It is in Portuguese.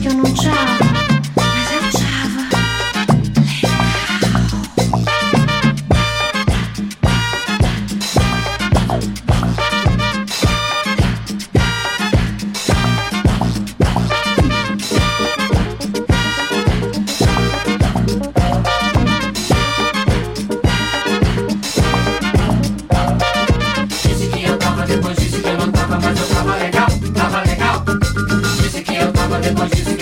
que eu não tchava, mas eu tchava. Disse que eu tava, depois disse que eu não tava, mas eu tava legal, tava legal. Disse que eu tava, depois disse